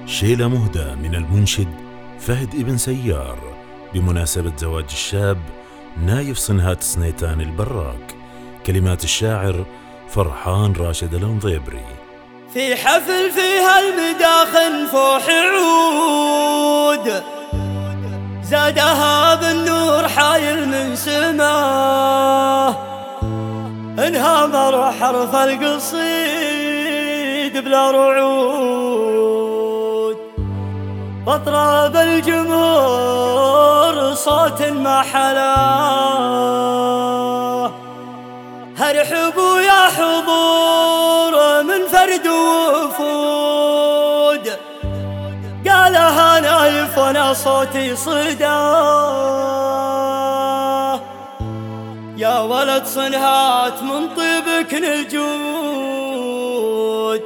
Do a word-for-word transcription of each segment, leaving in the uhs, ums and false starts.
شيلة مهدى من المنشد فهد ابن سيار بمناسبة زواج الشاب نايف صنهات سنيتان البراك. كلمات الشاعر فرحان راشد الانضيبري. في حفل فيها المداخن فوح عود، زادها بالنور حايل من سماه، انهمر حرف القصيد بلا رعود، واطرب الجمهور صوت ما حلاه. هرحبوا يا حضور من فرد وفود، قالها نايف وانا صوتي صداه. يا ولد صنهات من طيبك نجود،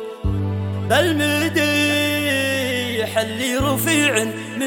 بالمديح اللي رفيع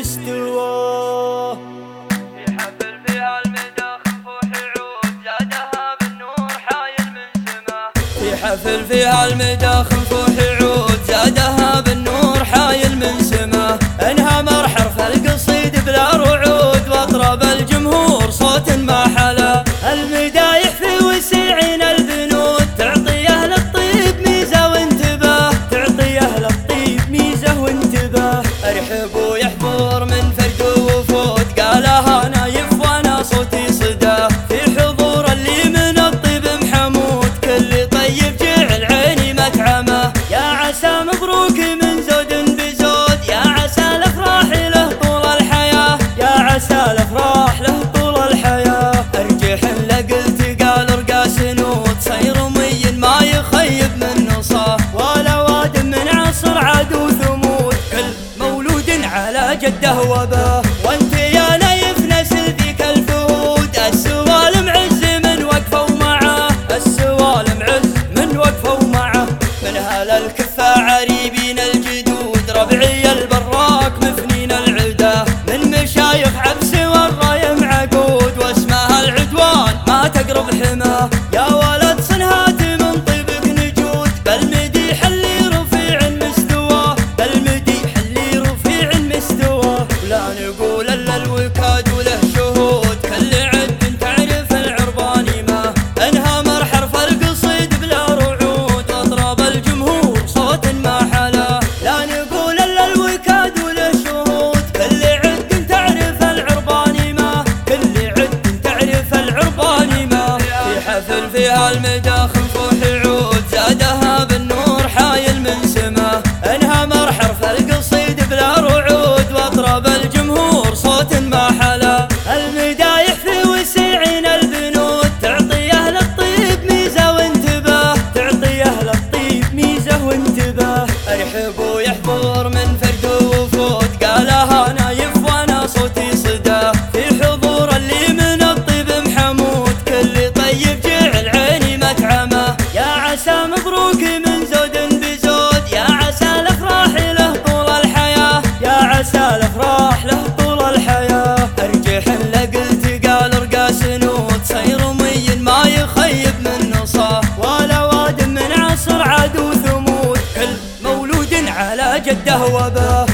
مستواه. في حفل فيها المداخن فوح عود، زادها بالنور حايل من سماه. في حفل فيها المداخن فوح عود، زادها بالنور حايل من سماه، انهمر حرف القصيد بلا رعود، واطرب الجمهور صوت ما حلا. المدايح في وسيعين البنود، تعطي اهل الطيب ميزه وانتباه، تعطي اهل الطيب ميزه وانتباه. ارحبوا يا حضور من فرد وفود، قالها نايف وانا صوتي صداه. في حضور اللي من الطيب محمود، كل طيب جعل عيني متعمه. يا عسى مبروك من زود بزود، يا عسى الافراح له طول الحياه، يا عسى الافراح له طول الحياه. ارجح لقلت قال ارقى سنود، صير مي ما يخيب من نصاه، ولا واد من عصر عدو ثمود، كل مولود على جده وباه. وانت يا نايف نسل ذيك الفهود، السوالم عز من وقفوا معاه، السوالم عز من وقفوا معه. من هل الكفة عريبين الجدود، ربعي البراك مفنين العدا، من مشايخ عبس والرايم عقود، واسمها العدوان ما تقرب حماه. يا ولد صنهات من طيبك نجود، بالمديح اللي رفيع مستواه، بالمديح اللي رفيع مستواه. ولا نقول الا الوكاد وله شهود، كل عد تعرف العرباني ما، انهمر حرف القصيد بلا رعود، واطرب الجمهور صوت ما حلا. لا نقول الا الوكاد وله شهود، كل عد تعرف العرباني ما، كل عد تعرف العرباني ما. في حفل فيها المداخن فوح عود، زادها بالنور حايل من سماه، انهمر حرف القصيد بلا رعود، واطرب الجمهور صوت ما حلا. المدايح في وسيعين البنود، تعطي اهل الطيب ميزه وانتباه، تعطي اهل الطيب ميزه وانتباه. ارحبوا يا حضور من فرد وفود، قالها نايف وانا صوتي صداه. في حضور اللي من الطيب محمود، كل طيب جعل عيني متعمه. يا عسى مبروك من زود بزود، يا عسى الافراح له طول الحياه، يا عسى الافراح له طول الحياه. ارجح لقلت قال ارقى سنود، صير مي ما يخيب من نصاه، ولا واد من عصر عدو ثمود، كل مولود على جده وباه.